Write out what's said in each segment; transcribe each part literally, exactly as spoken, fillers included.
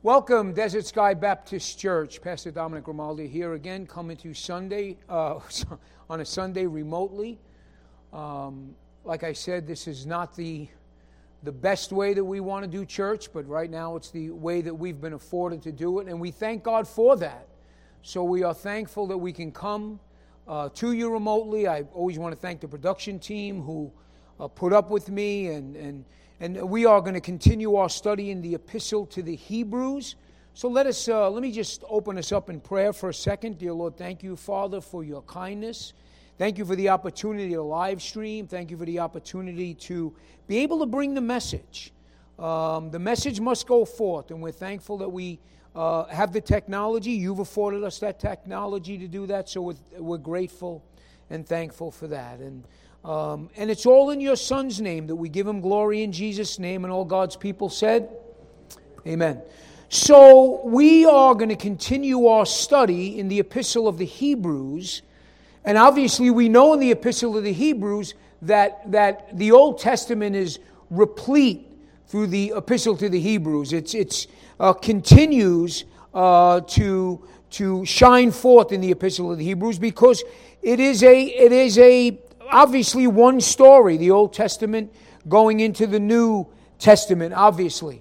Welcome, Desert Sky Baptist Church. Pastor Dominic Grimaldi here again, coming to you Sunday, uh, on a Sunday remotely. Um, like I said, this is not the the best way that we want to do church, but right now it's the way that we've been afforded to do it, and we thank God for that. So we are thankful that we can come uh, to you remotely. I always want to thank the production team who uh, put up with me, and and And we are going to continue our study in the Epistle to the Hebrews. So let us, uh, let me just open us up in prayer for a second. Dear Lord, thank you, Father, for your kindness. Thank you for the opportunity to live stream. Thank you for the opportunity to be able to bring the message. Um, the message must go forth, and we're thankful that we uh, have the technology. You've afforded us that technology to do that, so we're, we're grateful and thankful for that. And Um, and it's all in your Son's name that we give him glory in Jesus' name, and all God's people said, amen. So we are going to continue our study in the Epistle of the Hebrews, and obviously we know in the Epistle of the Hebrews that, that the Old Testament is replete through the Epistle to the Hebrews. It's it's uh, continues uh, to to shine forth in the Epistle of the Hebrews because it is a it is a obviously one story, the Old Testament going into the New Testament, obviously.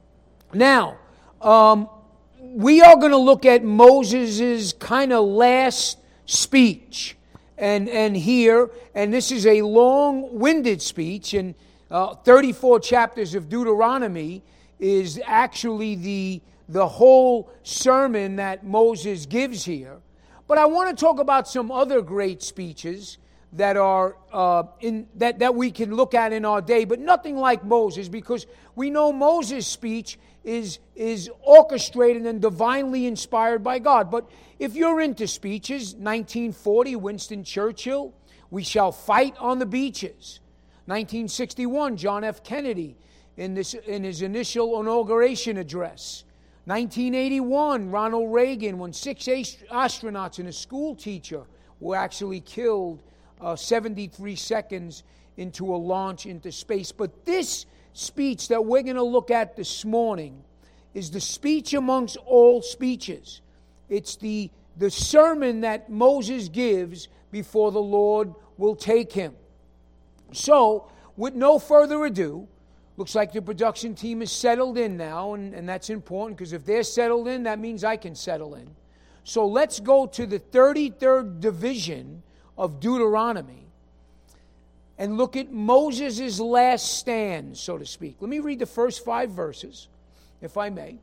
Now, um, we are going to look at Moses' kind of last speech and, and here, and this is a long-winded speech, and uh, thirty-four chapters of Deuteronomy is actually the, the whole sermon that Moses gives here. But I want to talk about some other great speeches that are uh, in that, that we can look at in our day, but nothing like Moses, because we know Moses' speech is is orchestrated and divinely inspired by God. But if you're into speeches, nineteen forty, Winston Churchill, "We shall fight on the beaches." nineteen sixty-one, John F. Kennedy in this in his initial inauguration address. nineteen eighty-one, Ronald Reagan, when six astronauts and a school teacher were actually killed Uh, seventy-three seconds into a launch into space. But this speech that we're going to look at this morning is the speech amongst all speeches. It's the, the sermon that Moses gives before the Lord will take him. So, with no further ado, looks like the production team is settled in now, and, and that's important, because if they're settled in, that means I can settle in. So let's go to the thirty-third division of Deuteronomy and look at Moses' last stand, so to speak. Let me read the first five verses, if I may.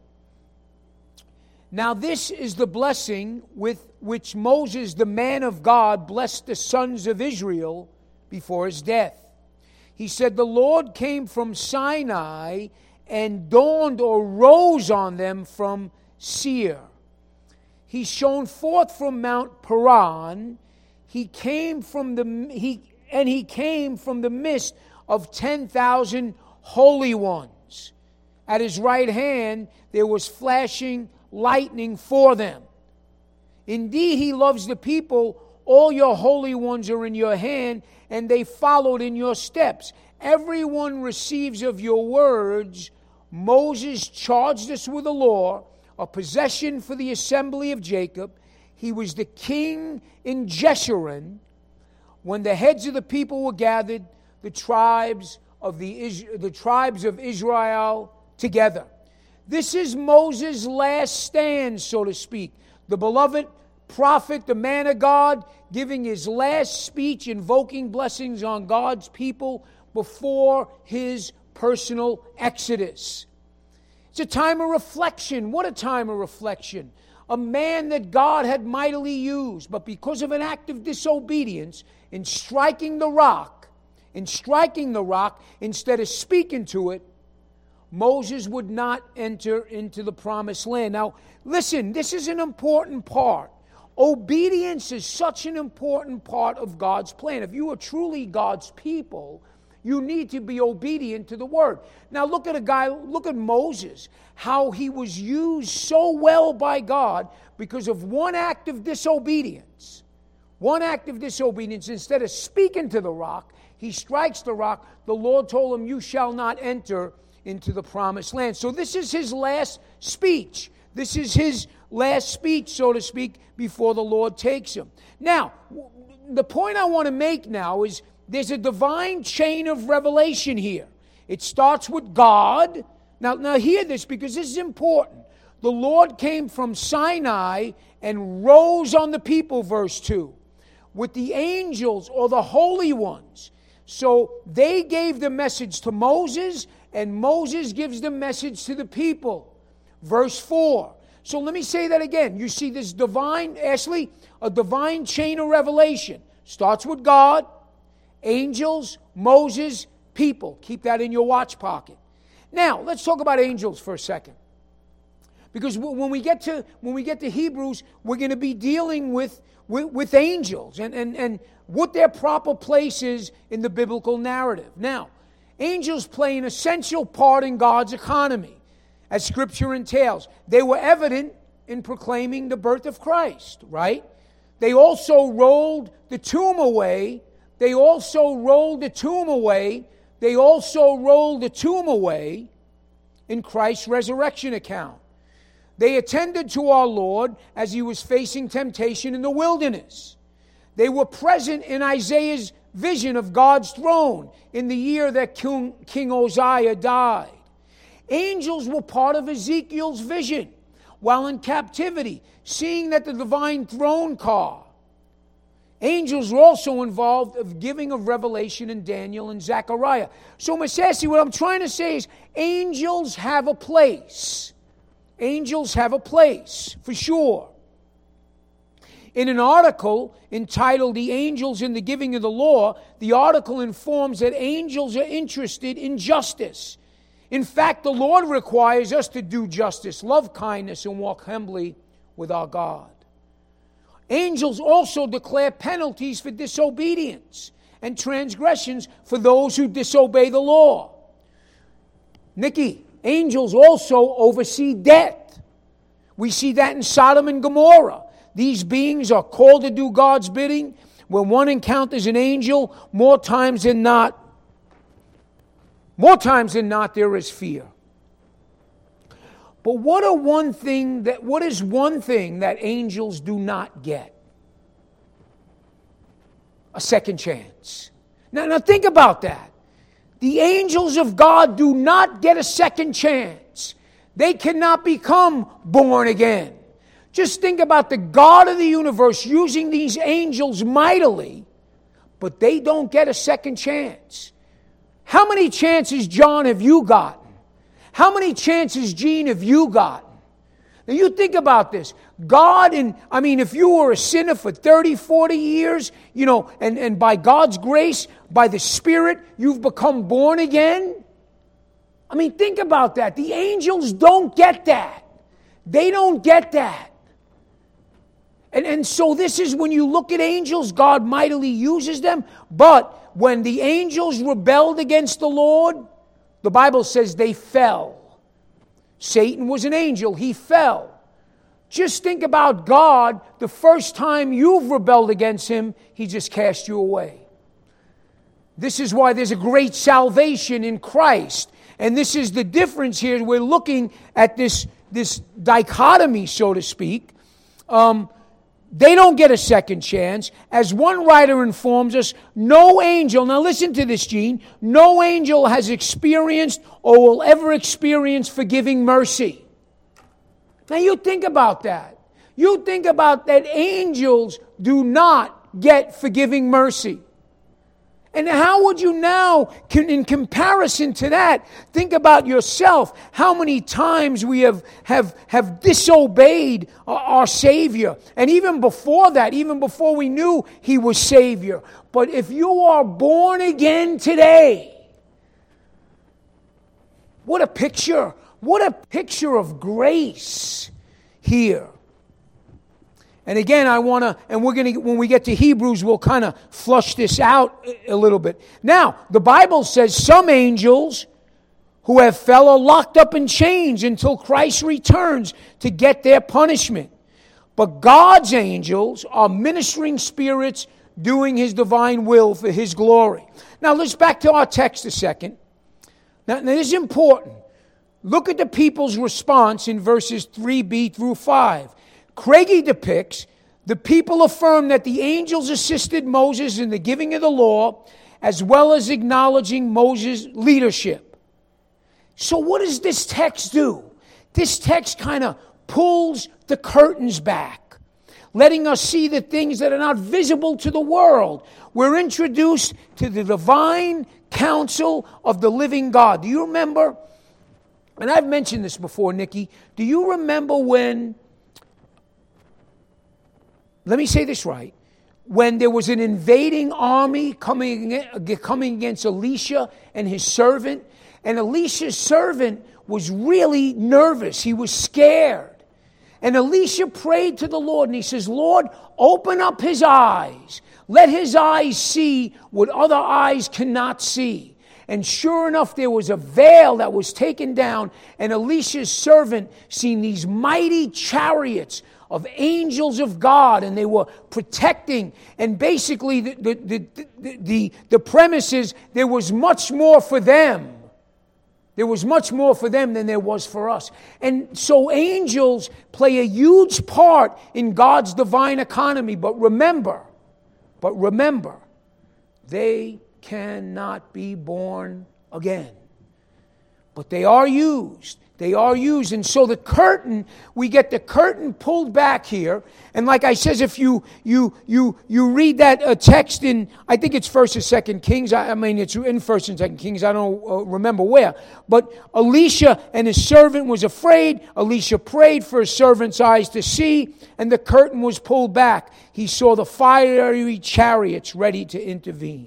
"Now this is the blessing with which Moses, the man of God, blessed the sons of Israel before his death. He said, 'The Lord came from Sinai and dawned or rose on them from Seir. He shone forth from Mount Paran. He came from the he and he came from the midst of ten thousand holy ones. At his right hand there was flashing lightning for them. Indeed, he loves the people. All your holy ones are in your hand, and they followed in your steps. Everyone receives of your words. Moses charged us with a law, a possession for the assembly of Jacob. He was the king in Jeshurun. When the heads of the people were gathered, the tribes of the, the tribes of Israel together.'" This is Moses' last stand, so to speak. The beloved prophet, the man of God, giving his last speech, invoking blessings on God's people before his personal exodus. It's a time of reflection. What a time of reflection. A man that God had mightily used, but because of an act of disobedience, in striking the rock, in striking the rock, instead of speaking to it, Moses would not enter into the promised land. Now, listen, this is an important part. Obedience is such an important part of God's plan. If you are truly God's people, you need to be obedient to the word. Now look at a guy, look at Moses, how he was used so well by God because of one act of disobedience. One act of disobedience. Instead of speaking to the rock, he strikes the rock. The Lord told him, "You shall not enter into the promised land. So this is his last speech. This is his last speech, so to speak, before the Lord takes him. Now, the point I want to make now is there's a divine chain of revelation here. It starts with God. Now, now hear this, because this is important. The Lord came from Sinai and rose on the people, verse two, with the angels or the holy ones. So they gave the message to Moses, and Moses gives the message to the people. Verse four. So let me say that again. You see this divine, Ashley, a divine chain of revelation. Starts with God, angels, Moses, people. Keep that in your watch pocket. Now, let's talk about angels for a second. Because when we get to when we get to Hebrews, we're going to be dealing with, with, with angels and, and, and what their proper place is in the biblical narrative. Now, angels play an essential part in God's economy, as Scripture entails. They were evident in proclaiming the birth of Christ, right? They also rolled the tomb away. They also rolled the tomb away. They also rolled the tomb away in Christ's resurrection account. They attended to our Lord as he was facing temptation in the wilderness. They were present in Isaiah's vision of God's throne in the year that King, King Uzziah died. Angels were part of Ezekiel's vision while in captivity, seeing that the divine throne car. Angels were also involved of giving of revelation in Daniel and Zechariah. So, Masasi, what I'm trying to say is angels have a place. Angels have a place, for sure. In an article entitled The Angels in the Giving of the Law, the article informs that angels are interested in justice. In fact, the Lord requires us to do justice, love kindness, and walk humbly with our God. Angels also declare penalties for disobedience and transgressions for those who disobey the law. Nikki, angels also oversee death. We see that in Sodom and Gomorrah. These beings are called to do God's bidding. When one encounters an angel, more times than not, more times than not, there is fear. But what are one thing that what is one thing that angels do not get? A second chance. Now, now think about that. The angels of God do not get a second chance. They cannot become born again. Just think about the God of the universe using these angels mightily, but they don't get a second chance. How many chances, John, have you gotten? How many chances, Gene, have you gotten? Now you think about this. God, in, I mean, if you were a sinner for thirty, forty years, you know, and, and by God's grace, by the Spirit, you've become born again. I mean, think about that. The angels don't get that. They don't get that. And, and so this is when you look at angels, God mightily uses them. But when the angels rebelled against the Lord, the Bible says they fell. Satan was an angel. He fell. Just think about God. The first time you've rebelled against him, he just cast you away. This is why there's a great salvation in Christ. And this is the difference here. We're looking at this, this dichotomy, so to speak. Um, They don't get a second chance. As one writer informs us, no angel, now listen to this, Gene, no angel has experienced or will ever experience forgiving mercy. Now you think about that. You think about that angels do not get forgiving mercy. And how would you now, in comparison to that, think about yourself, how many times we have, have, have disobeyed our Savior. And even before that, even before we knew He was Savior. But if you are born again today, what a picture, what a picture of grace here. And again, I want to, and we're going to, when we get to Hebrews, we'll kind of flush this out a little bit. Now, the Bible says some angels who have fell are locked up in chains until Christ returns to get their punishment. But God's angels are ministering spirits doing His divine will for His glory. Now, let's back to our text a second. Now, now this is important. Look at the people's response in verses three b through five. Craigie depicts the people affirm that the angels assisted Moses in the giving of the law, as well as acknowledging Moses' leadership. So what does this text do? This text kind of pulls the curtains back, letting us see the things that are not visible to the world. We're introduced to the divine counsel of the living God. Do you remember? And I've mentioned this before, Nikki. Do you remember when, let me say this right, when there was an invading army coming, coming against Elisha and his servant, and Elisha's servant was really nervous. He was scared. And Elisha prayed to the Lord, and he says, Lord, open up his eyes. Let his eyes see what other eyes cannot see. And sure enough, there was a veil that was taken down, and Elisha's servant seen these mighty chariots of angels of God, and they were protecting. And basically, the, the, the, the, the, the premise is there was much more for them. There was much more for them than there was for us. And so angels play a huge part in God's divine economy. But remember, but remember, they cannot be born again. But they are used. They are used. And so the curtain, we get the curtain pulled back here. And like I says, if you you you you read that uh, text in, I think it's First or Second Kings. I, I mean, it's in First and Second Kings. I don't uh, remember where. But Elisha and his servant was afraid. Elisha prayed for his servant's eyes to see, and the curtain was pulled back. He saw the fiery chariots ready to intervene.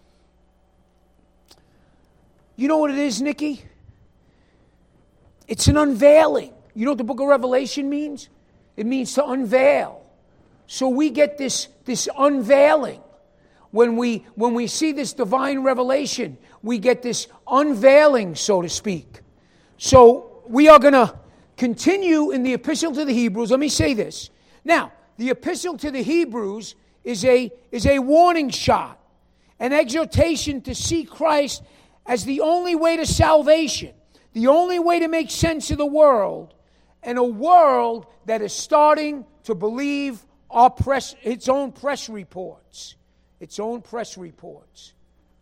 You know what it is, Nikki? It's an unveiling. You know what the book of Revelation means? It means to unveil. So we get this, this unveiling. When we, when we see this divine revelation, we get this unveiling, so to speak. So we are going to continue in the Epistle to the Hebrews. Let me say this. Now, the Epistle to the Hebrews is a, is a warning shot, an exhortation to see Christ as the only way to salvation. The only way to make sense of the world, and a world that is starting to believe our press, its own press reports. Its own press reports.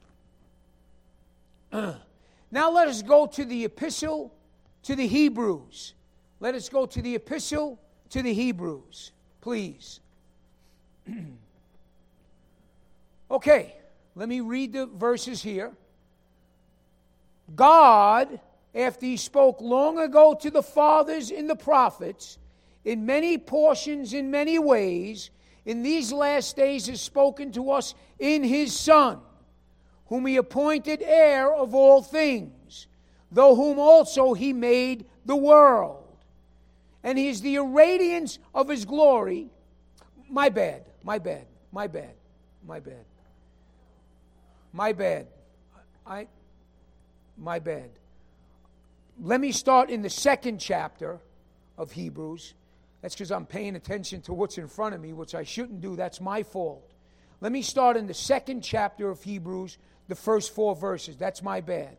Uh. Now let us go to the Epistle to the Hebrews. Let us go to the Epistle to the Hebrews, please. Okay, let me read the verses here. God, after he spoke long ago to the fathers in the prophets, in many portions, in many ways, in these last days has spoken to us in his Son, whom he appointed heir of all things, though whom also he made the world. And he is the radiance of his glory. My bad, my bad, my bad, my bad. My bad. I, my bad. Let me start in the second chapter of Hebrews. That's because I'm paying attention to what's in front of me, which I shouldn't do. That's my fault. Let me start in the second chapter of Hebrews, the first four verses. That's my bad.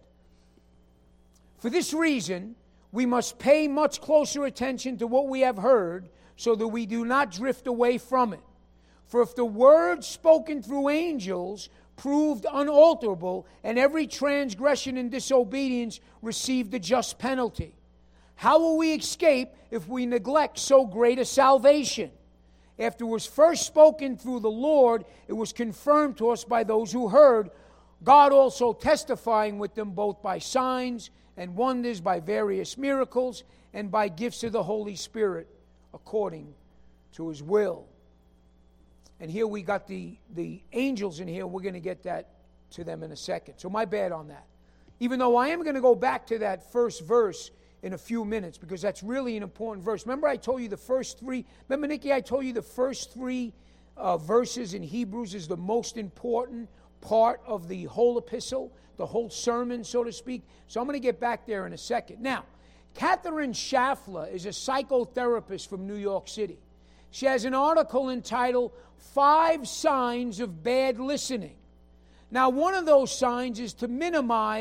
For this reason, we must pay much closer attention to what we have heard, so that we do not drift away from it. For if the word spoken through angels proved unalterable, and every transgression and disobedience received a just penalty, how will we escape if we neglect so great a salvation? After it was first spoken through the Lord, it was confirmed to us by those who heard, God also testifying with them both by signs and wonders, by various miracles, and by gifts of the Holy Spirit, according to his will. And here we got the, the angels in here. We're going to get that to them in a second. So my bad on that. Even though I am going to go back to that first verse in a few minutes, because that's really an important verse. Remember I told you the first three, remember Nikki, I told you the first three uh, verses in Hebrews is the most important part of the whole epistle, the whole sermon, so to speak. So I'm going to get back there in a second. Now, Catherine Schaffler is a psychotherapist from New York City. She has an article entitled Five Signs of Bad Listening. Now, one of those signs is to minimize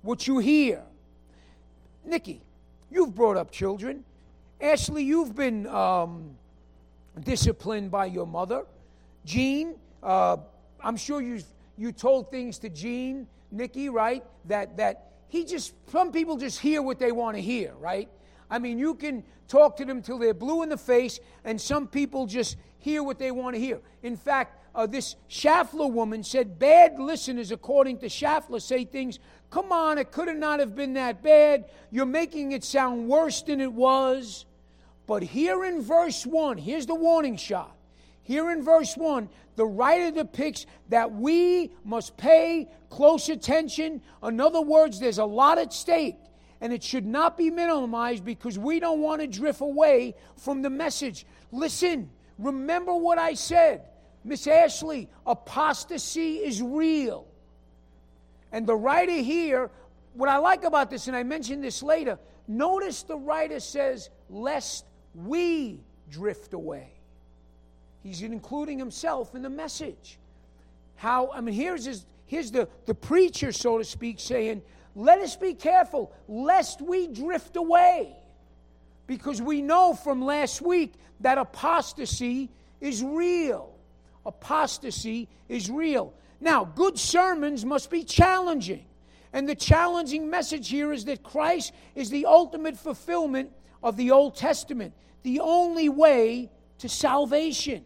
what you hear. Nikki, you've brought up children. Ashley, you've been um, disciplined by your mother. Gene, uh, I'm sure you you told things to Gene, Nikki, right? That that he just, some people just hear what they want to hear, right? I mean, you can talk to them till they're blue in the face, and some people just hear what they want to hear. In fact, uh, this Schaffler woman said bad listeners, according to Schaffler, say things, come on, it could have not have been that bad. You're making it sound worse than it was. But here in verse one, here's the warning shot. Here in verse one, the writer depicts that we must pay close attention. In other words, there's a lot at stake, and it should not be minimized because we don't want to drift away from the message. Listen, remember what I said. Miss Ashley, apostasy is real. And the writer here, what I like about this, and I mentioned this later, notice the writer says, lest we drift away. He's including himself in the message. How, I mean, here's his, here's the, the preacher, so to speak, saying, let us be careful, lest we drift away. Because we know from last week that apostasy is real. Apostasy is real. Now, good sermons must be challenging. And the challenging message here is that Christ is the ultimate fulfillment of the Old Testament, the only way to salvation.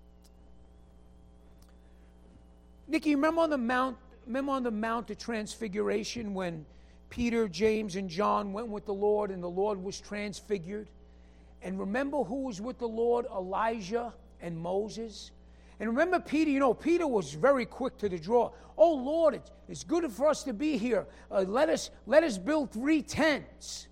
Nikki, remember on the Mount, remember on the Mount of Transfiguration when Peter, James, and John went with the Lord and the Lord was transfigured? And remember who was with the Lord? Elijah and Moses. And remember Peter, you know, Peter was very quick to the draw. Oh, Lord, it's, it's good for us to be here. Uh, let us, let us build three tents.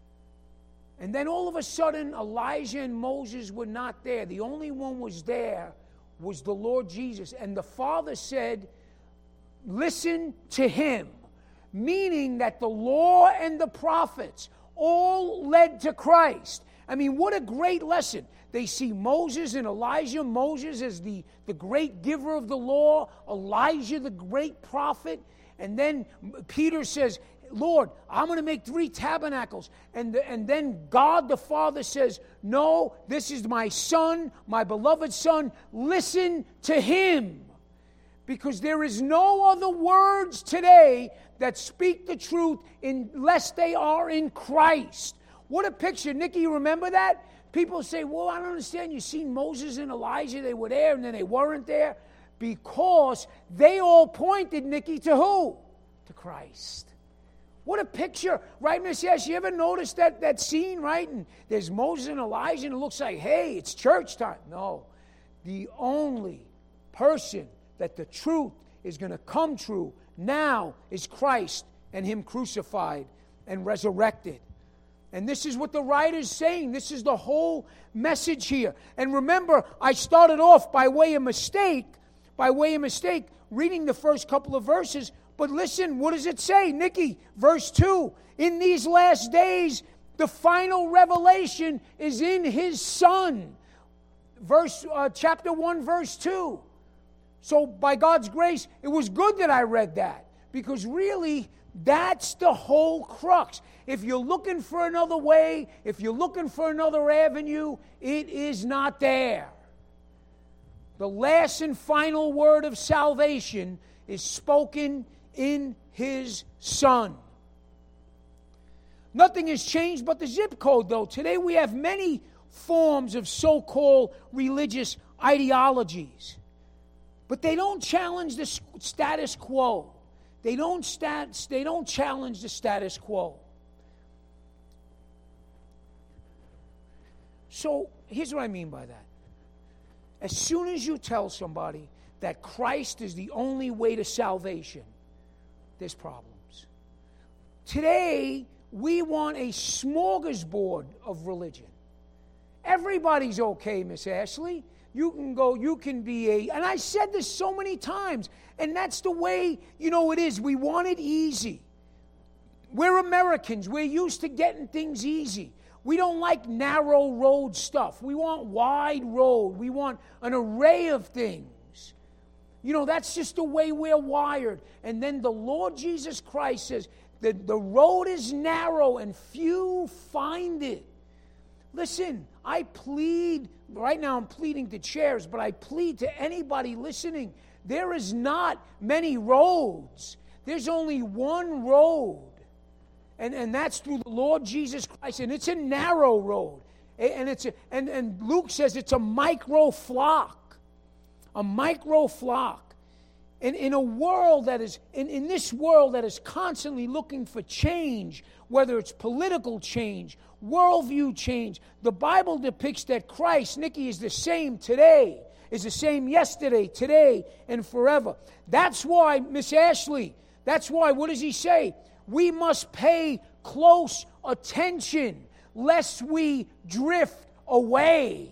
And then all of a sudden, Elijah and Moses were not there. The only one was there was the Lord Jesus. And the Father said, listen to him. Meaning that the law and the prophets all led to Christ. I mean, what a great lesson. They see Moses and Elijah, Moses as the, the great giver of the law, Elijah the great prophet. And then Peter says, Lord, I'm going to make three tabernacles. And, the, and then God the Father says, no, this is my son, my beloved son. Listen to him. Because there is no other words today that speak the truth unless they are in Christ. What a picture. Nikki, you remember that? People say, well, I don't understand. You seen Moses and Elijah, they were there and then they weren't there. Because they all pointed, Nikki, to who? To Christ. What a picture, right, Miss Yes? You ever notice that, that scene, right? And there's Moses and Elijah and it looks like, hey, it's church time. No. The only person that the truth is going to come true now is Christ and him crucified and resurrected. And this is what the writer's saying. This is the whole message here. And remember, I started off by way of mistake, by way of mistake, reading the first couple of verses. But listen, what does it say? Nikki, verse two. In these last days, the final revelation is in his Son. Verse, uh, chapter one, verse two. So by God's grace, it was good that I read that. Because really, that's the whole crux. If you're looking for another way, if you're looking for another avenue, it is not there. The last and final word of salvation is spoken in his Son. Nothing has changed but the zip code, though. Today we have many forms of so-called religious ideologies. But they don't challenge the status quo. They don't, stat, they don't challenge the status quo. So here's what I mean by that. As soon as you tell somebody that Christ is the only way to salvation, there's problems. Today, we want a smorgasbord of religion. Everybody's okay, Miss Ashley. You can go, you can be a, and I said this so many times, and that's the way, you know, it is. We want it easy. We're Americans. We're used to getting things easy. We don't like narrow road stuff. We want wide road. We want an array of things. You know, that's just the way we're wired. And then the Lord Jesus Christ says, The, the road is narrow and few find it. Listen, I plead, right now I'm pleading to chairs, but I plead to anybody listening. There is not many roads. There's only one road. And, and that's through the Lord Jesus Christ. And it's a narrow road. And, it's a, and, and Luke says it's a micro flock. A micro flock. And in a world that is, in, in this world that is constantly looking for change, whether it's political change, worldview change, the Bible depicts that Christ, Nikki, is the same today, is the same yesterday, today, and forever. That's why, Miss Ashley, that's why, what does he say? We must pay close attention lest we drift away.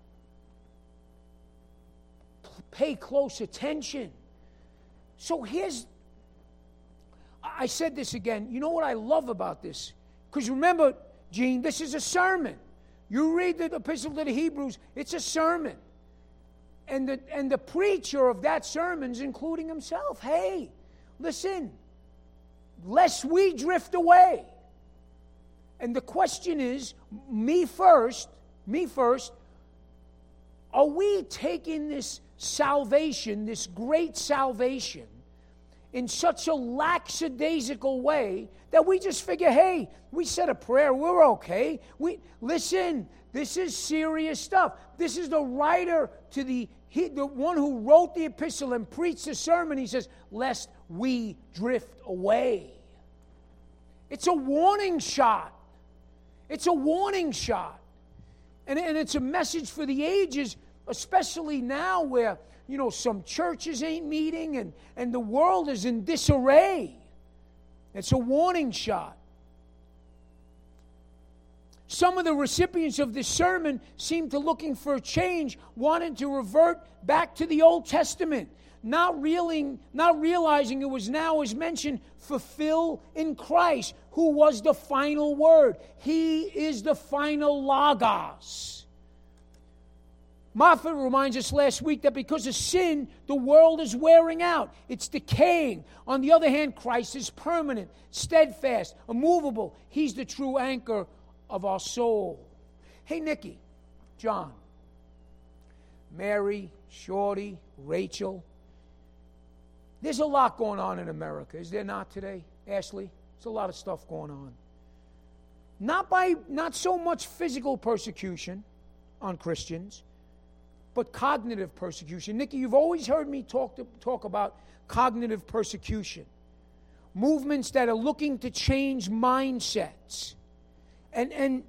Pay close attention. So here's, I said this again. You know what I love about this? Because remember, Gene, this is a sermon. You read the Epistle to the Hebrews, it's a sermon. And the, and the preacher of that sermon's including himself. Hey, listen, lest we drift away. And the question is, me first, me first, are we taking this salvation, this great salvation, in such a lackadaisical way that we just figure, hey, we said a prayer, we're okay. We listen, this is serious stuff. This is the writer to the he, the one who wrote the epistle and preached the sermon. He says, lest we drift away. It's a warning shot. It's a warning shot. And, and it's a message for the ages, especially now where, you know, some churches ain't meeting and, and the world is in disarray. It's a warning shot. Some of the recipients of this sermon seemed to looking for a change, wanting to revert back to the Old Testament, not realizing, not realizing it was now, as mentioned, fulfilled in Christ, who was the final word. He is the final Logos. Moffat reminds us last week that because of sin, the world is wearing out. It's decaying. On the other hand, Christ is permanent, steadfast, immovable. He's the true anchor of our soul. Hey, Nikki, John, Mary, Shorty, Rachel. There's a lot going on in America, is there not today, Ashley? There's a lot of stuff going on. Not by, not so much physical persecution on Christians, but cognitive persecution. Nikki, you've always heard me talk to, talk about cognitive persecution. Movements that are looking to change mindsets. And and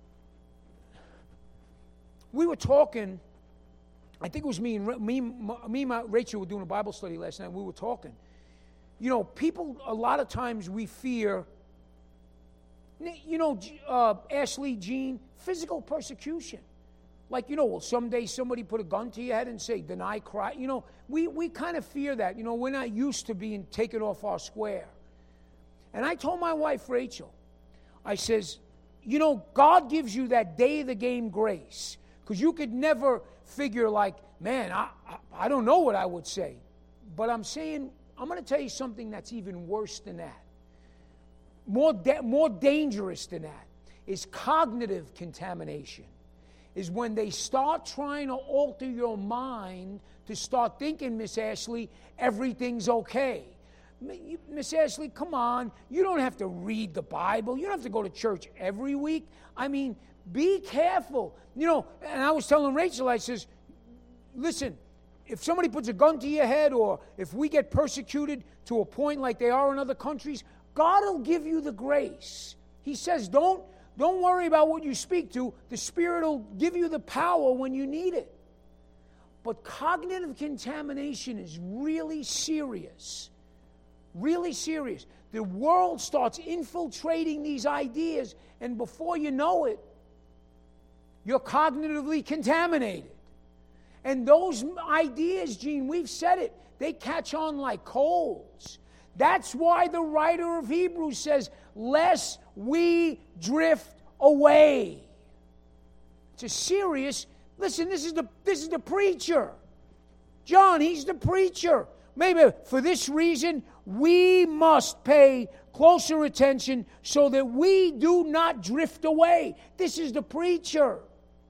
we were talking, I think it was me and me, me and my, Rachel were doing a Bible study last night, and we were talking. You know, people, a lot of times we fear, you know, uh, Ashley, Jean, physical persecution. Like, you know, will someday somebody put a gun to your head and say, deny Christ? You know, we, we kind of fear that. You know, we're not used to being taken off our square. And I told my wife, Rachel, I says, you know, God gives you that day of the game grace. Because you could never figure like, man, I, I, I don't know what I would say. But I'm saying, I'm going to tell you something that's even worse than that. More, da- more dangerous than that is cognitive contamination. Is when they start trying to alter your mind to start thinking, Miss Ashley, everything's okay. Miss Ashley, come on. You don't have to read the Bible. You don't have to go to church every week. I mean, be careful. You know, and I was telling Rachel, I says, listen, if somebody puts a gun to your head or if we get persecuted to a point like they are in other countries, God will give you the grace. He says, don't, don't worry about what you speak to. The Spirit will give you the power when you need it. But cognitive contamination is really serious. Really serious. The world starts infiltrating these ideas, and before you know it, you're cognitively contaminated. And those ideas, Gene, we've said it, they catch on like colds. That's why the writer of Hebrews says, lest we drift away. It's a serious, listen, this is the this is the preacher. John, he's the preacher. maybe for this reason, we must pay closer attention so that we do not drift away. This is the preacher.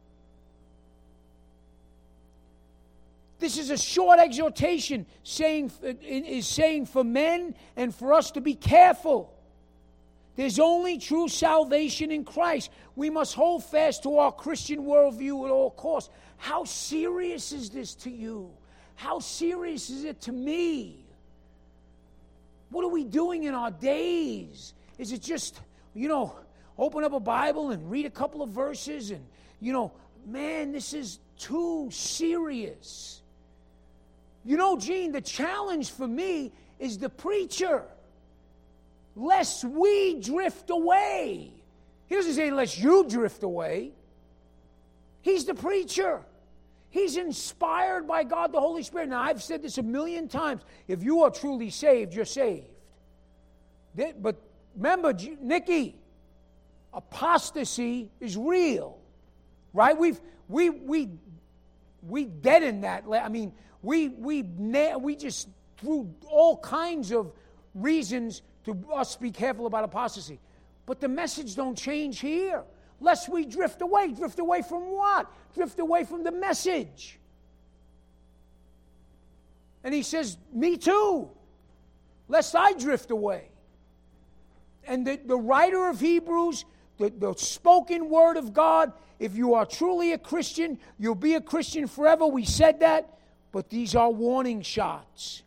This is a short exhortation saying, is saying for men and for us to be careful. There's only true salvation in Christ. We must hold fast to our Christian worldview at all costs. How serious is this to you? How serious is it to me? What are we doing in our days? Is it just, you know, open up a Bible and read a couple of verses and, you know, man, this is too serious. You know, Gene, the challenge for me is the preacher. Lest we drift away. He doesn't say unless you drift away. He's the preacher. He's inspired by God, the Holy Spirit. Now, I've said this a million times. If you are truly saved, you're saved. But remember, Nikki, apostasy is real. Right? We've, we, we, we deadened that. I mean, we, we, we just, through all kinds of reasons, to us be careful about apostasy. But the message don't change here. Lest we drift away. Drift away from what? Drift away from the message. And he says, me too. Lest I drift away. And the, the writer of Hebrews, the, the spoken word of God, if you are truly a Christian, you'll be a Christian forever. We said that. But these are warning shots.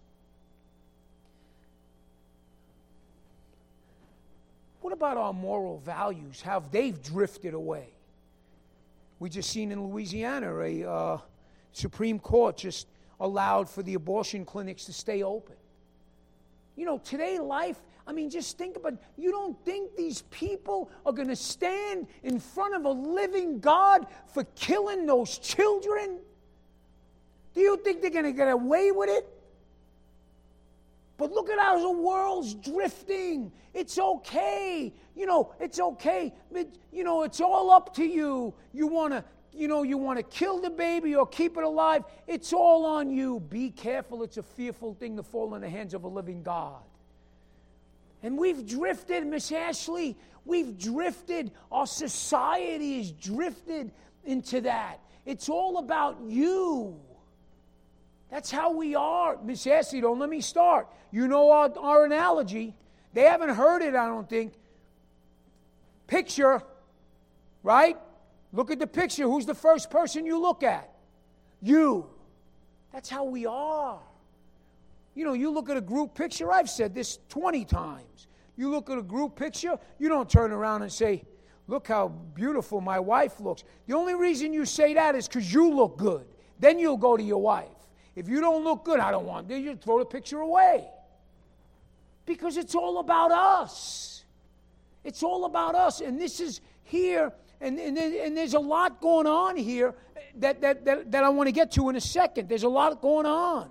What about our moral values? How they've drifted away? We just seen in Louisiana, a uh, Supreme Court just allowed for the abortion clinics to stay open. You know, today life, I mean, just think about it. You don't think these people are going to stand in front of a living God for killing those children? Do you think they're going to get away with it? But look at how the world's drifting. It's okay. You know, it's okay. It, you know, it's all up to you. You want to, you know, you want to kill the baby or keep it alive. It's all on you. Be careful. It's a fearful thing to fall in the hands of a living God. And we've drifted, Miss Ashley. We've drifted. Our society has drifted into that. It's all about you. That's how we are. Miss Ashley, don't let me start. You know our, our analogy. They haven't heard it, I don't think. Picture, right? Look at the picture. Who's the first person you look at? You. That's how we are. You know, you look at a group picture. I've said this twenty times. You look at a group picture, you don't turn around and say, look how beautiful my wife looks. The only reason you say that is because you look good. Then you'll go to your wife. If you don't look good, I don't want it. You throw the picture away. Because it's all about us. It's all about us. And this is here, and, and, and there's a lot going on here that, that, that, that I want to get to in a second. There's a lot going on.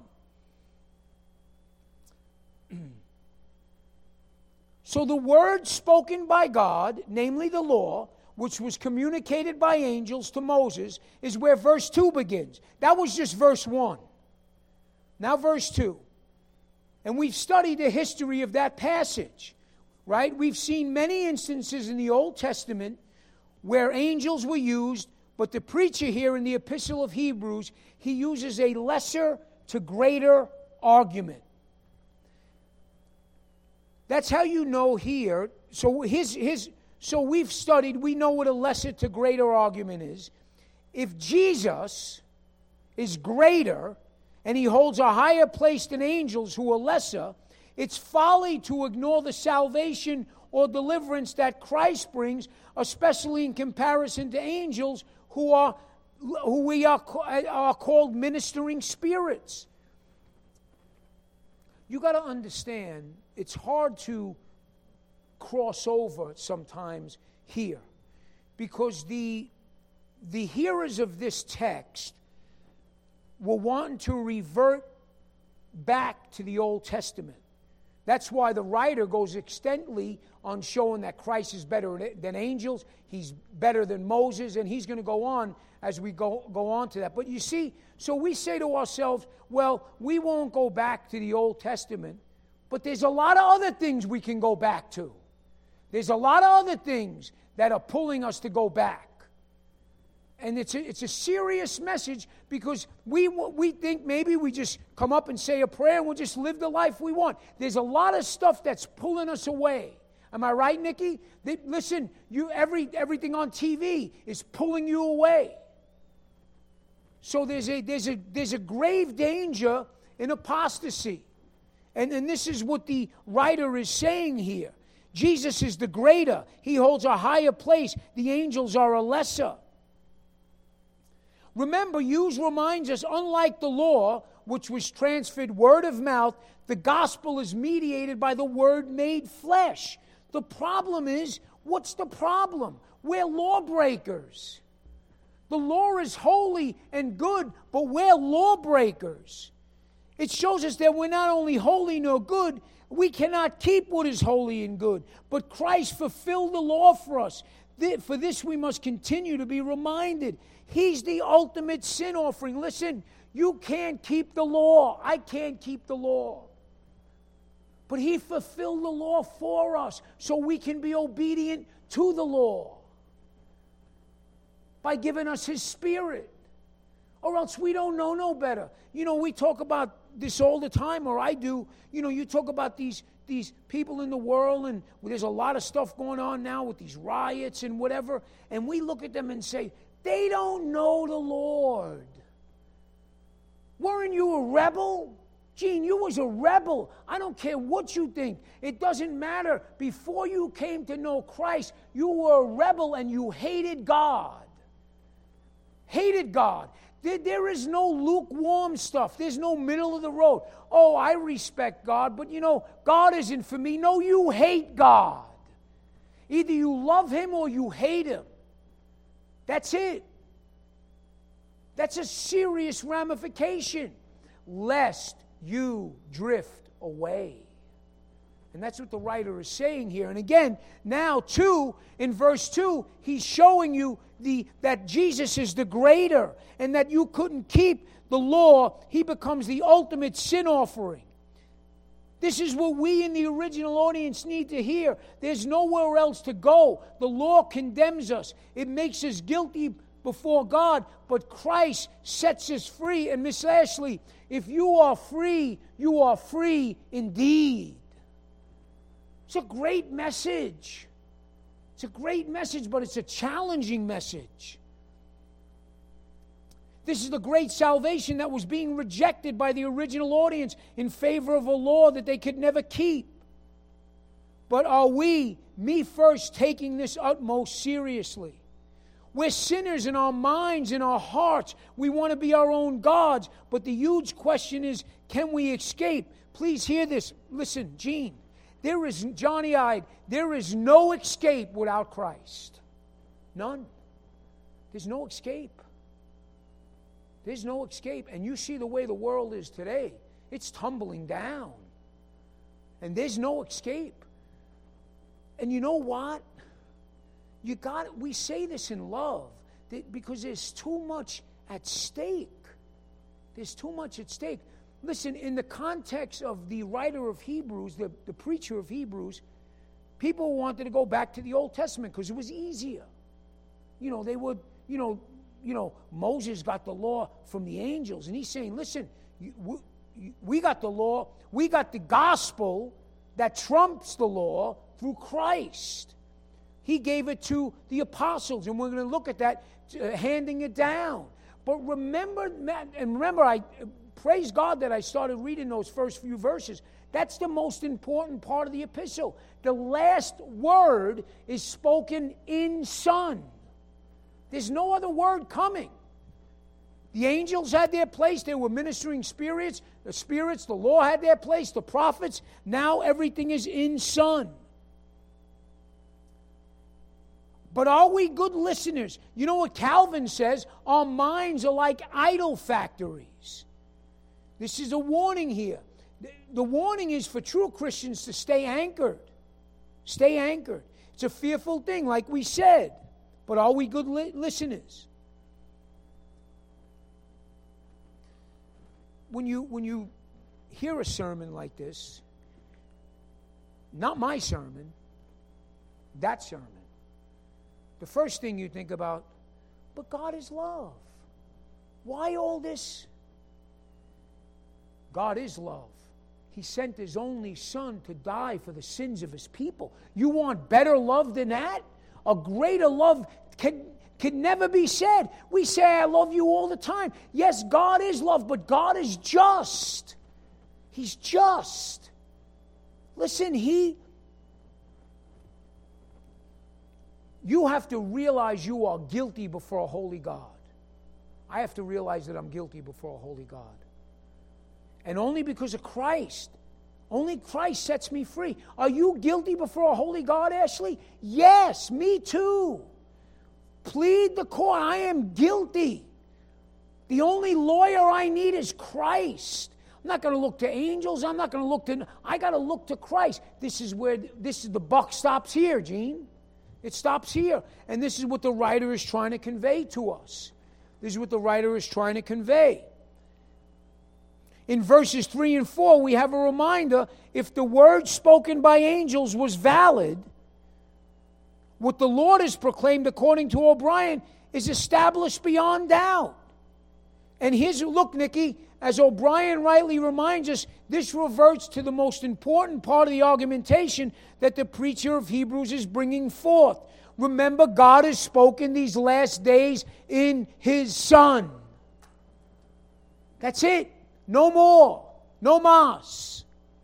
So the word spoken by God, namely the law, which was communicated by angels to Moses, is where verse two begins. That was just verse one. Now verse two. And we've studied the history of that passage, right? We've seen many instances in the Old Testament where angels were used, but the preacher here in the Epistle of Hebrews, he uses a lesser to greater argument. That's how you know here. So his his so we've studied, we know what a lesser to greater argument is. If Jesus is greater, and he holds a higher place than angels who are lesser, it's folly to ignore the salvation or deliverance that Christ brings, especially in comparison to angels who are who we are, are called ministering spirits. You got to understand, it's hard to cross over sometimes here, because the the hearers of this text were wanting to revert back to the Old Testament. That's why the writer goes extensively on showing that Christ is better than angels, he's better than Moses, and he's going to go on as we go, go on to that. But you see, so we say to ourselves, well, we won't go back to the Old Testament, but there's a lot of other things we can go back to. There's a lot of other things that are pulling us to go back. And it's a, it's a serious message, because we we think maybe we just come up and say a prayer and we'll just live the life we want. There's a lot of stuff that's pulling us away. Am I right, Nikki? They, listen, you every everything on T V is pulling you away. So there's a there's a there's a grave danger in apostasy. And, and this is what the writer is saying here. Jesus is the greater. He holds a higher place. The angels are a lesser. Remember, Hughes reminds us, unlike the law, which was transferred word of mouth, the gospel is mediated by the word made flesh. The problem is, what's the problem? We're lawbreakers. The law is holy and good, but we're lawbreakers. It shows us that we're not only holy nor good, we cannot keep what is holy and good. But Christ fulfilled the law for us. For this we must continue to be reminded. He's the ultimate sin offering. Listen, you can't keep the law. I can't keep the law. But He fulfilled the law for us so we can be obedient to the law by giving us His Spirit. Or else we don't know no better. You know, we talk about this all the time, or I do. You know, you talk about these these people in the world, and there's a lot of stuff going on now with these riots and whatever, and we look at them and say, they don't know the Lord. Weren't you a rebel? Gene, you was a rebel. I don't care what you think. It doesn't matter. Before you came to know Christ, you were a rebel and you hated God. Hated God. There, there is no lukewarm stuff. There's no middle of the road. Oh, I respect God, but you know, God isn't for me. No, you hate God. Either you love Him or you hate Him. That's it. That's a serious ramification, lest you drift away. And that's what the writer is saying here. And again, now too, in verse two, he's showing you the that Jesus is the greater, and that you couldn't keep the law. He becomes the ultimate sin offering. This is what we in the original audience need to hear. There's nowhere else to go. The law condemns us. It makes us guilty before God, but Christ sets us free. And Miss Ashley, if you are free, you are free indeed. It's a great message. It's a great message, but it's a challenging message. This is the great salvation that was being rejected by the original audience in favor of a law that they could never keep. But are we, me first, taking this utmost seriously? We're sinners in our minds, in our hearts. We want to be our own gods. But the huge question is, can we escape? Please hear this. Listen, Gene. There is, Johnny-eyed, there is no escape without Christ. None. There's no escape. There's no escape. And you see the way the world is today. It's tumbling down. And there's no escape. And you know what? You got. We say this in love that because there's too much at stake. There's too much at stake. Listen, in the context of the writer of Hebrews, the, the preacher of Hebrews, people wanted to go back to the Old Testament because it was easier. You know, they would, you know, you know, Moses got the law from the angels, and he's saying, listen, you, we, we got the law, we got the gospel that trumps the law through Christ. He gave it to the apostles, and we're going to look at that, uh, handing it down. But remember, and remember, I praise God that I started reading those first few verses. That's the most important part of the epistle. The last word is spoken in Son. There's no other word coming. The angels had their place. They were ministering spirits. The spirits, the law had their place. The prophets. Now everything is in Son. But are we good listeners? You know what Calvin says? Our minds are like idol factories. This is a warning here. The warning is for true Christians to stay anchored. Stay anchored. It's a fearful thing, like we said. But are we good li- listeners? When you, when you hear a sermon like this, not my sermon, that sermon, the first thing you think about, but God is love. Why all this? God is love. He sent His only Son to die for the sins of His people. You want better love than that? A greater love can, can never be said. We say, I love you all the time. Yes, God is love, but God is just. He's just. Listen, He... You have to realize you are guilty before a holy God. I have to realize that I'm guilty before a holy God. And only because of Christ. Only Christ sets me free. Are you guilty before a holy God, Ashley? Yes, me too. Plead the court. I am guilty. The only lawyer I need is Christ. I'm not going to look to angels. I'm not going to look to... I got to look to Christ. This is where... This is the buck stops here, Gene. It stops here. And this is what the writer is trying to convey to us. This is what the writer is trying to convey. In verses three and four, we have a reminder, if the word spoken by angels was valid, what the Lord has proclaimed, according to O'Brien, is established beyond doubt. And here's, look, Nikki, as O'Brien rightly reminds us, this reverts to the most important part of the argumentation that the preacher of Hebrews is bringing forth. Remember, God has spoken these last days in His Son. That's it. No more. No mas.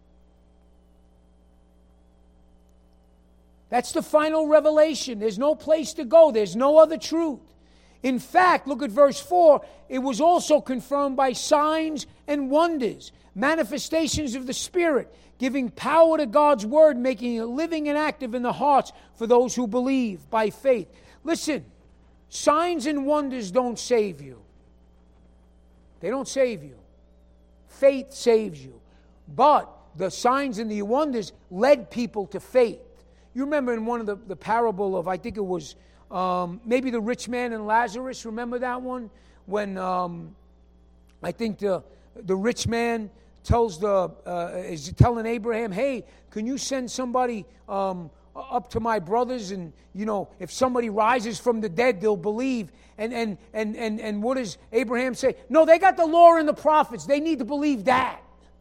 That's the final revelation. There's no place to go. There's no other truth. In fact, look at verse four. It was also confirmed by signs and wonders, manifestations of the Spirit, giving power to God's word, making it living and active in the hearts for those who believe by faith. Listen, signs and wonders don't save you. They don't save you. Faith saves you. But the signs and the wonders led people to faith. You remember in one of the, the parable of, I think it was um, maybe the rich man and Lazarus. Remember that one? When um, I think the the rich man tells the uh, is telling Abraham, hey, can you send somebody um, up to my brothers, and you know, if somebody rises from the dead, they'll believe. And and and and and what does Abraham say? No, they got the law and the prophets. They need to believe that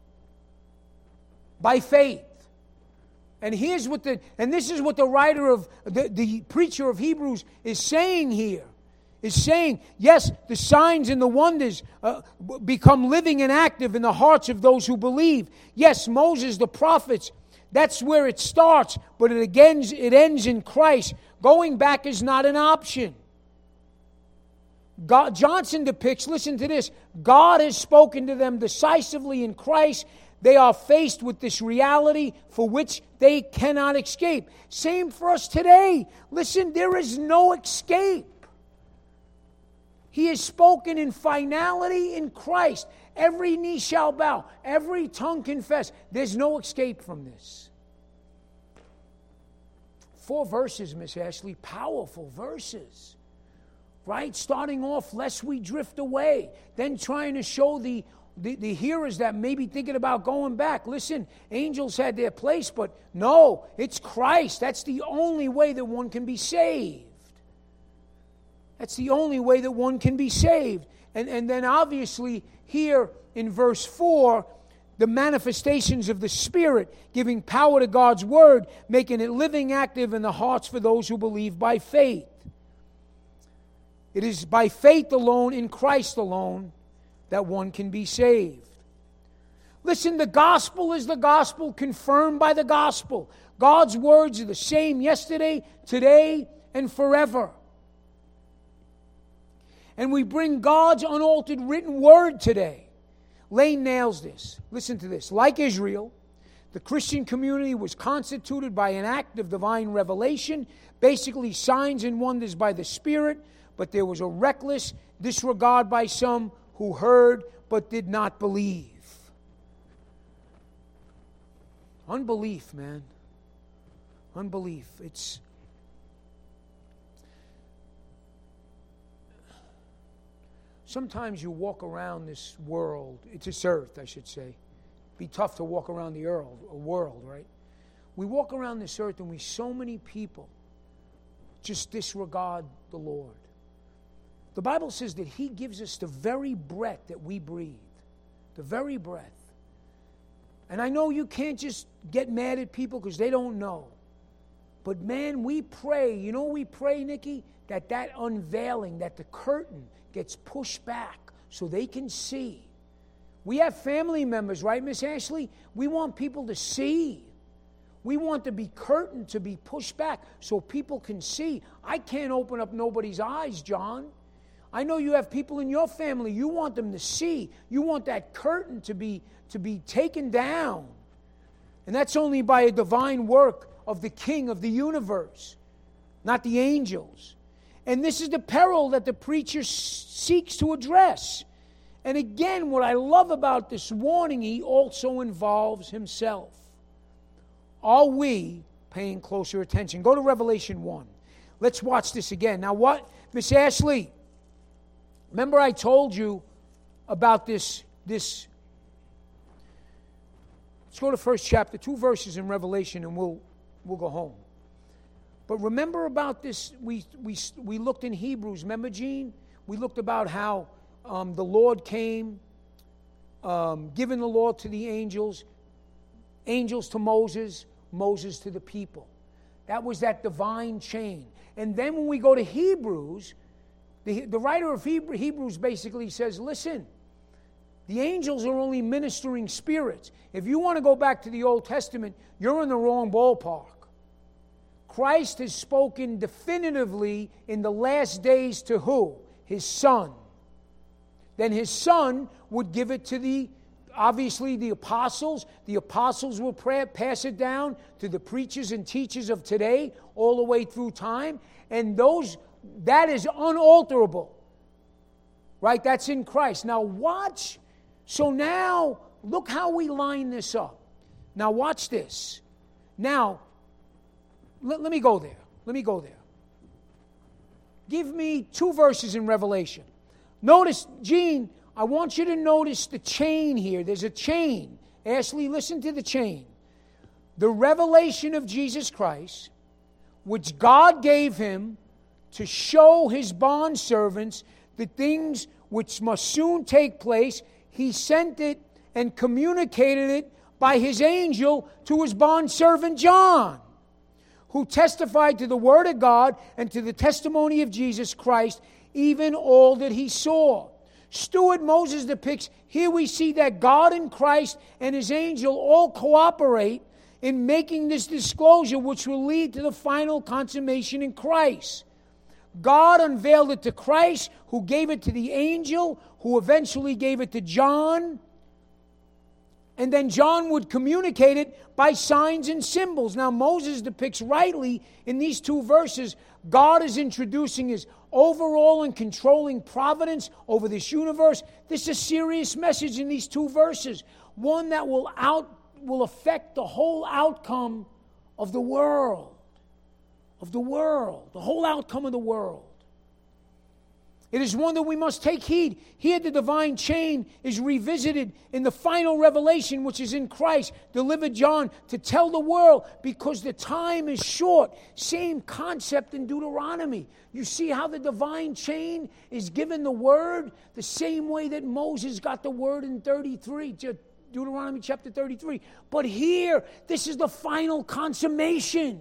by faith. And here's what the and this is what the writer of the, the preacher of Hebrews is saying here. Is saying, yes, the signs and the wonders uh, become living and active in the hearts of those who believe. Yes, Moses, the prophets, that's where it starts, but it again it ends in Christ. Going back is not an option. God, Johnson depicts, listen to this, God has spoken to them decisively in Christ. They are faced with this reality for which they cannot escape. Same for us today. Listen, there is no escape. He has spoken in finality in Christ. Every knee shall bow. Every tongue confess. There's no escape from this. Four verses, Miss Ashley. Powerful verses. Right? Starting off, lest we drift away. Then trying to show the, the, the hearers that may be thinking about going back. Listen, angels had their place, but no, it's Christ. That's the only way that one can be saved. That's the only way that one can be saved. And, and then obviously here in verse four, the manifestations of the Spirit, giving power to God's word, making it living, active in the hearts for those who believe by faith. It is by faith alone, in Christ alone, that one can be saved. Listen, the gospel is the gospel confirmed by the gospel. God's words are the same yesterday, today, and forever. And we bring God's unaltered written word today. Lane nails this. Listen to this. Like Israel, the Christian community was constituted by an act of divine revelation, basically signs and wonders by the Spirit, but there was a reckless disregard by some who heard but did not believe. Unbelief, man. Unbelief. It's sometimes you walk around this world, it's this earth, I should say. Be tough to walk around the earth, a world, right? We walk around this earth and we, so many people just disregard the Lord. The Bible says that He gives us the very breath that we breathe. The very breath. And I know you can't just get mad at people because they don't know. But man, we pray, you know we pray, Nikki? That that unveiling, that the curtain gets pushed back so they can see. We have family members, right, Miss Ashley? We want people to see. We want to be curtained to be pushed back so people can see. I can't open up nobody's eyes, John. I know you have people in your family. You want them to see. You want that curtain to be, to be taken down. And that's only by a divine work of the King of the universe, not the angels. And this is the peril that the preacher seeks to address. And again, what I love about this warning, he also involves himself. Are we paying closer attention? Go to Revelation one. Let's watch this again. Now what, Miss Ashley, remember I told you about this, this, let's go to first chapter, two verses in Revelation, and we'll we'll go home. But remember about this, we we we looked in Hebrews, remember, Gene? We looked about how um, the Lord came, um, giving the law to the angels, angels to Moses, Moses to the people. That was that divine chain. And then when we go to Hebrews, the, the writer of Hebrew, Hebrews basically says, listen, the angels are only ministering spirits. If you want to go back to the Old Testament, you're in the wrong ballpark. Christ has spoken definitively in the last days to who? His Son. Then His Son would give it to the, obviously, the apostles. The apostles will pray, pass it down to the preachers and teachers of today, all the way through time. And those, that is unalterable. Right? That's in Christ. Now watch. So now, look how we line this up. Now watch this. Now, let, let me go there. Let me go there. Give me two verses in Revelation. Notice, Gene, I want you to notice the chain here. There's a chain. Ashley, listen to the chain. The revelation of Jesus Christ, which God gave Him to show His bondservants the things which must soon take place, He sent it and communicated it by His angel to His bondservant John, who testified to the Word of God and to the testimony of Jesus Christ, even all that he saw. Stuart Moses depicts, here we see that God and Christ and His angel all cooperate in making this disclosure, which will lead to the final consummation in Christ. God unveiled it to Christ, who gave it to the angel, who eventually gave it to John. And then John would communicate it by signs and symbols. Now, Moses depicts rightly in these two verses, God is introducing His overall and controlling providence over this universe. This is a serious message in these two verses. One that will out will affect the whole outcome of the world. Of the world. The whole outcome of the world. It is one that we must take heed. Here the divine chain is revisited in the final revelation, which is in Christ, delivered John to tell the world, because the time is short. Same concept in Deuteronomy. You see how the divine chain is given the word the same way that Moses got the word in thirty-three, Deuteronomy chapter thirty-three. But here, this is the final consummation.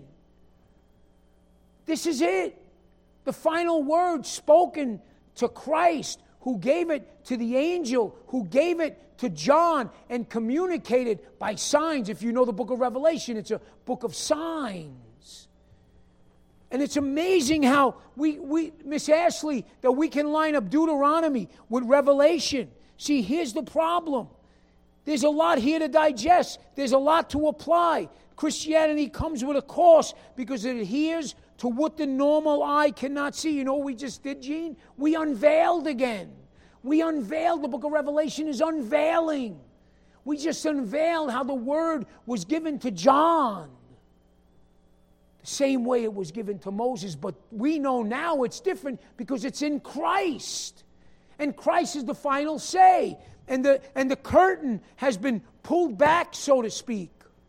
This is it. The final word spoken to Christ, who gave it to the angel, who gave it to John, and communicated by signs. If you know the book of Revelation, it's a book of signs. And it's amazing how we, we Miss Ashley, that we can line up Deuteronomy with Revelation. See, here's the problem. There's a lot here to digest. There's a lot to apply. Christianity comes with a cost because it adheres to what the normal eye cannot see. You know what we just did, Gene? We unveiled again. We unveiled. The book of Revelation is unveiling. We just unveiled how the Word was given to John. The same way it was given to Moses, but we know now it's different because it's in Christ. And Christ is the final say. And the, and the curtain has been pulled back, so to speak.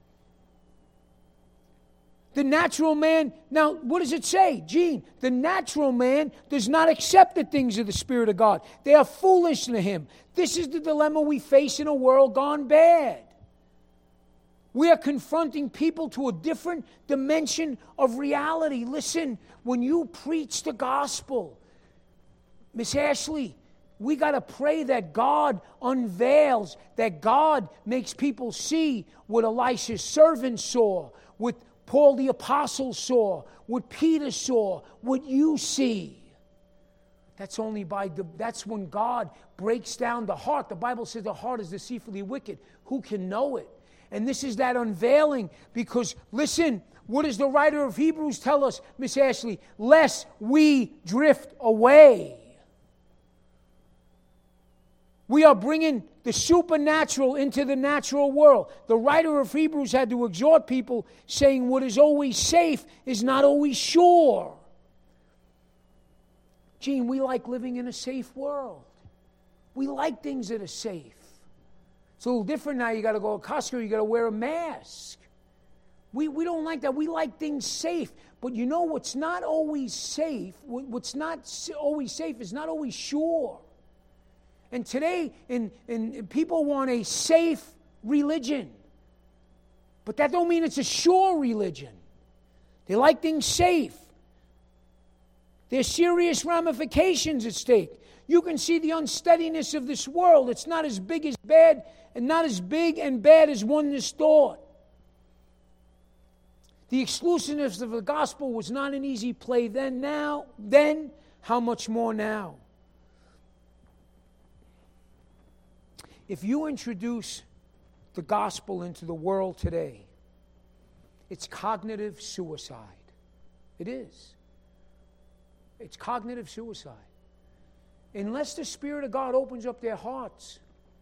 The natural man, now what does it say? Gene, the natural man does not accept the things of the Spirit of God. They are foolish to him. This is the dilemma we face in a world gone bad. We are confronting people to a different dimension of reality. Listen, when you preach the gospel, Miss Ashley, we got to pray that God unveils, that God makes people see what Elisha's servant saw, what Paul the Apostle saw, what Peter saw, what you see. That's only by the, that's when God breaks down the heart. The Bible says the heart is deceitfully wicked. Who can know it? And this is that unveiling because, listen, what does the writer of Hebrews tell us, Miss Ashley? Lest we drift away. We are bringing the supernatural into the natural world. The writer of Hebrews had to exhort people saying what is always safe is not always sure. Gene, we like living in a safe world. We like things that are safe. It's a little different now. You got to go to Costco, you got to wear a mask. We, we don't like that. We like things safe. But you know what's not always safe, what's not always safe is not always sure. And today, in, in, people want a safe religion. But that don't mean it's a sure religion. They like things safe. There's serious ramifications at stake. You can see the unsteadiness of this world. It's not as big as bad, and not as big and bad as one is thought. The exclusiveness of the gospel was not an easy play then. Now, then, how much more now? If you introduce the gospel into the world today, it's cognitive suicide. It is. It's cognitive suicide. Unless the Spirit of God opens up their hearts,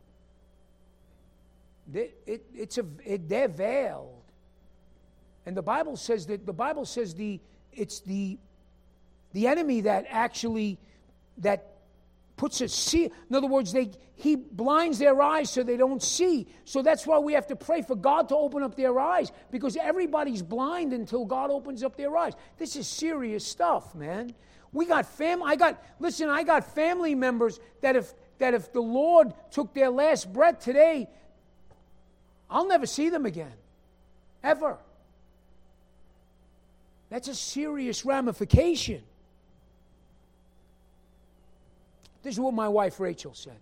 they, it, it's a, it, they're veiled. And the Bible says that the Bible says the it's the the enemy that actually that puts a see. In other words, they he blinds their eyes so they don't see. So that's why we have to pray for God to open up their eyes, because everybody's blind until God opens up their eyes. This is serious stuff, man. We got fam. I got listen. I got family members that if that if the Lord took their last breath today, I'll never see them again, ever. That's a serious ramification. This is what my wife Rachel said.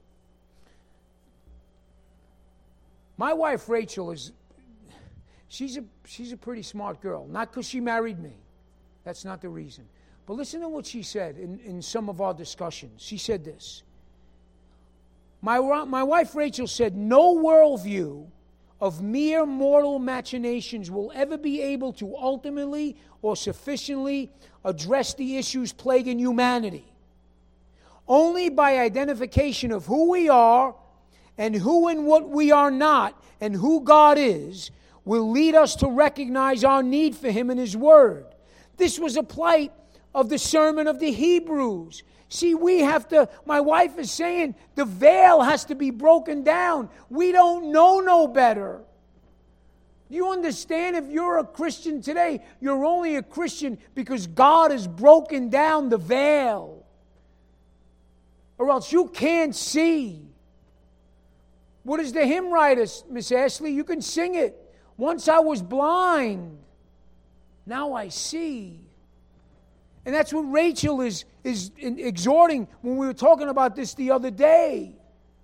My wife Rachel is, she's a she's a pretty smart girl. Not because she married me. That's not the reason. But listen to what she said in, in some of our discussions. She said this. My, my wife Rachel said, no worldview of mere mortal machinations will ever be able to ultimately or sufficiently address the issues plaguing humanity. Only by identification of who we are and who and what we are not and who God is will lead us to recognize our need for Him and His Word. This was a plight of the sermon of the Hebrews. See, we have to, my wife is saying, the veil has to be broken down. We don't know no better. You understand, if you're a Christian today, you're only a Christian because God has broken down the veil. Or else you can't see. What is the hymn writer, Miss Ashley? You can sing it. Once I was blind, now I see. And that's what Rachel is, is exhorting when we were talking about this the other day.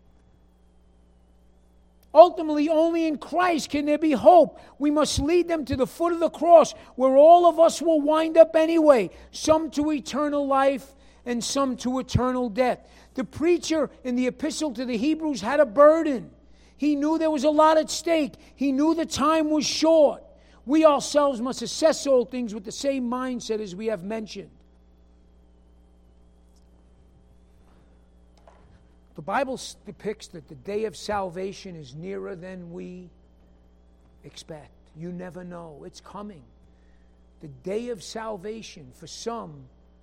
Ultimately, only in Christ can there be hope. We must lead them to the foot of the cross, where all of us will wind up anyway, some to eternal life and some to eternal death. The preacher in the epistle to the Hebrews had a burden. He knew there was a lot at stake. He knew the time was short. We ourselves must assess all things with the same mindset as we have mentioned. The Bible depicts that the day of salvation is nearer than we expect. You never know. It's coming. The day of salvation, for some,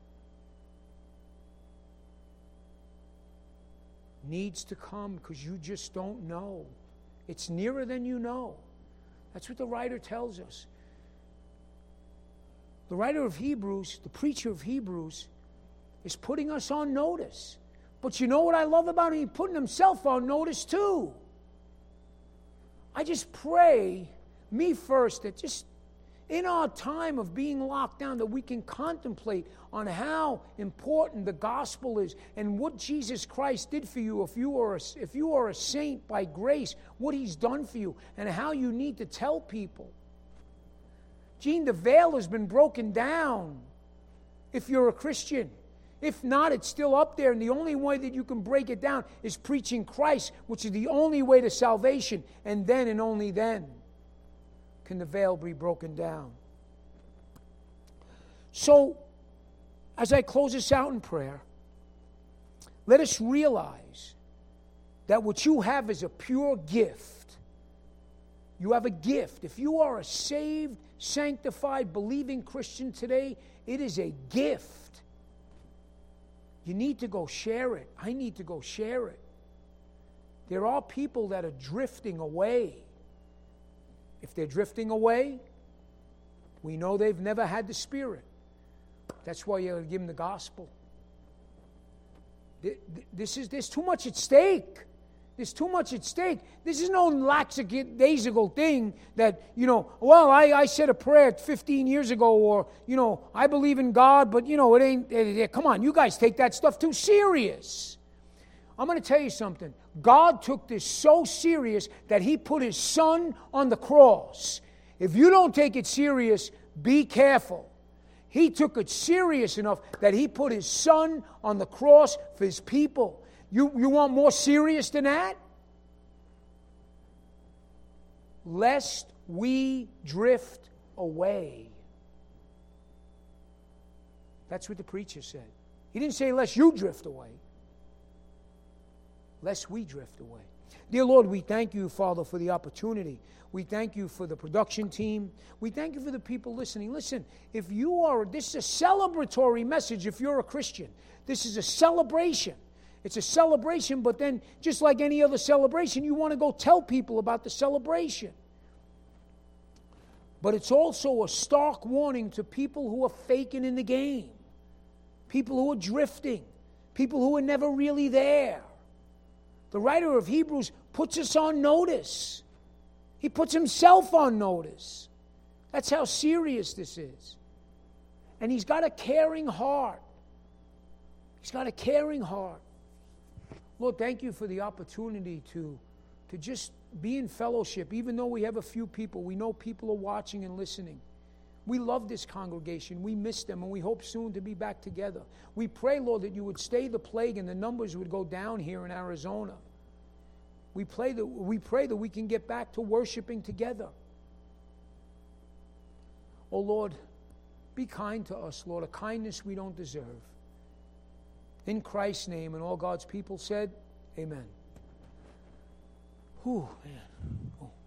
needs to come because you just don't know. It's nearer than you know. That's what the writer tells us. The writer of Hebrews, the preacher of Hebrews, is putting us on notice. But you know what I love about him? He's putting himself on notice too. I just pray, me first, that just in our time of being locked down, that we can contemplate on how important the gospel is and what Jesus Christ did for you if you are a, if you are a saint by grace, what he's done for you, and how you need to tell people. Gene, the veil has been broken down if you're a Christian. If not, it's still up there, and the only way that you can break it down is preaching Christ, which is the only way to salvation, and then and only then can the veil be broken down. So, as I close this out in prayer, let us realize that what you have is a pure gift. You have a gift. If you are a saved, sanctified, believing Christian today, it is a gift. You need to go share it. I need to go share it. There are people that are drifting away. If they're drifting away, we know they've never had the Spirit. That's why you got to give them the gospel. This is, there's too much at stake. There's too much at stake. This is no lackadaisical thing that, you know, well, I, I said a prayer fifteen years ago, or, you know, I believe in God, but, you know, it ain't, it, it, come on, you guys take that stuff too serious. I'm going to tell you something. God took this so serious that he put his son on the cross. If you don't take it serious, be careful. He took it serious enough that he put his son on the cross for his people. You, you want more serious than that? Lest we drift away. That's what the preacher said. He didn't say lest you drift away. Lest we drift away. Dear Lord, we thank you, Father, for the opportunity. We thank you for the production team. We thank you for the people listening. Listen, if you are, this is a celebratory message if you're a Christian. This is a celebration. It's a celebration, but then just like any other celebration, you want to go tell people about the celebration. But it's also a stark warning to people who are faking in the game. People who are drifting. People who are never really there. The writer of Hebrews puts us on notice. He puts himself on notice. That's how serious this is. And he's got a caring heart. He's got a caring heart. Lord, thank you for the opportunity to, to just be in fellowship. Even though we have a few people, we know people are watching and listening. We love this congregation. We miss them, and we hope soon to be back together. We pray, Lord, that you would stay the plague and the numbers would go down here in Arizona. We pray that we pray that we can get back to worshiping together. Oh, Lord, be kind to us, Lord, a kindness we don't deserve. In Christ's name, and all God's people said, amen. Whew, man. Oh.